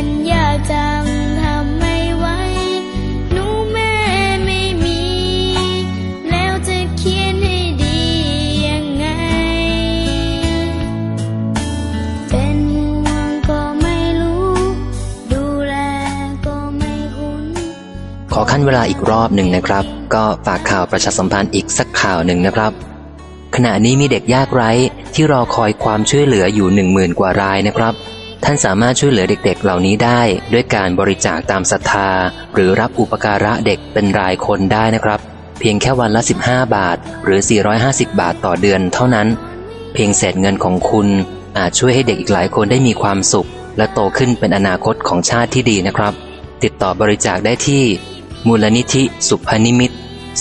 มันยากจังทำไม่ไหวหนูแม่ไม่มีแล้วจะเขียนให้ดียังไงเป็นห่วงก็ไม่รู้ดูแลก็ไม่คุ้นขอขั้นเวลาอีกรอบหนึ่งนะครับก็ฝากข่าวประชาสัมพันธ์อีกสักข่าวหนึ่งนะครับขณะนี้มีเด็กยากไร้ที่รอคอยความช่วยเหลืออยู่ 10,000 กว่ารายนะครับท่านสามารถช่วยเหลือเด็กๆเหล่านี้ได้ด้วยการบริจาคตามศรัทธาหรือรับอุปการะเด็กเป็นรายคนได้นะครับเพียงแค่วันละ15 บาทหรือ450 บาทต่อเดือนเท่านั้นเพียงเศษเงินของคุณอาจช่วยให้เด็กอีกหลายคนได้มีความสุขและโตขึ้นเป็นอนาคตของชาติที่ดีนะครับติดต่อบริจาคได้ที่มูลนิธิสุพนิมิต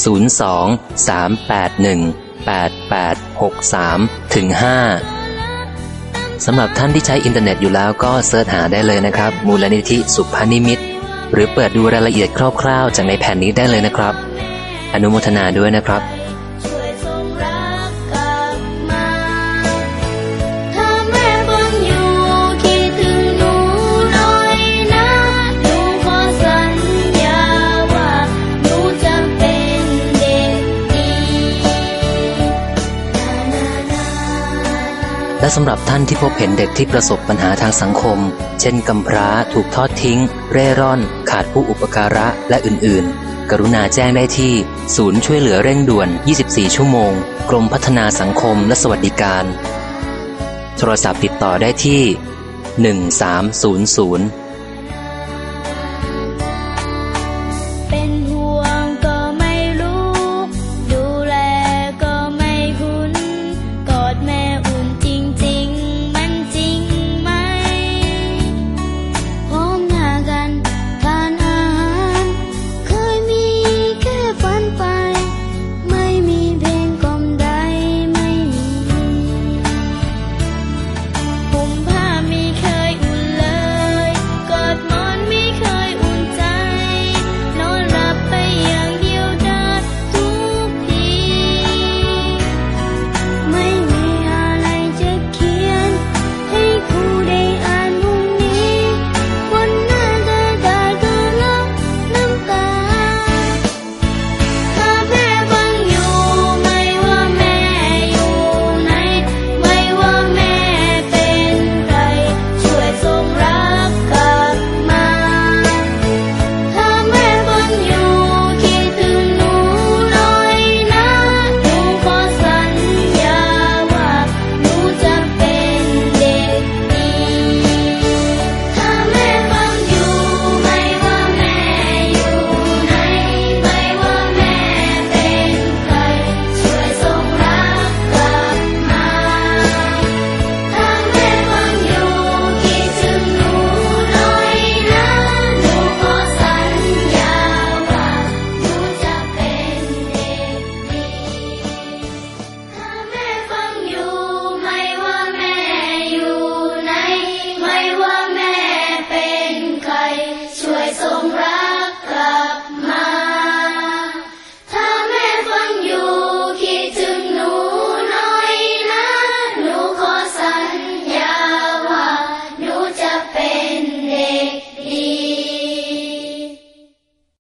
02-381-8863-5สำหรับท่านที่ใช้อินเทอร์เน็ตอยู่แล้วก็เสิร์ชหาได้เลยนะครับมูลนิธิสุพนิมิตหรือเปิดดูรายละเอียดคร่าวๆจากในแผ่นนี้ได้เลยนะครับอนุโมทนาด้วยนะครับและสำหรับท่านที่พบเห็นเด็กที่ประสบปัญหาทางสังคมเช่นกำพร้าถูกทอดทิ้งเร่ร่อนขาดผู้อุปการะและอื่นๆกรุณาแจ้งได้ที่ศูนย์ช่วยเหลือเร่งด่วน24 ชั่วโมงกรมพัฒนาสังคมและสวัสดิการโทรศัพท์ติดต่อได้ที่1300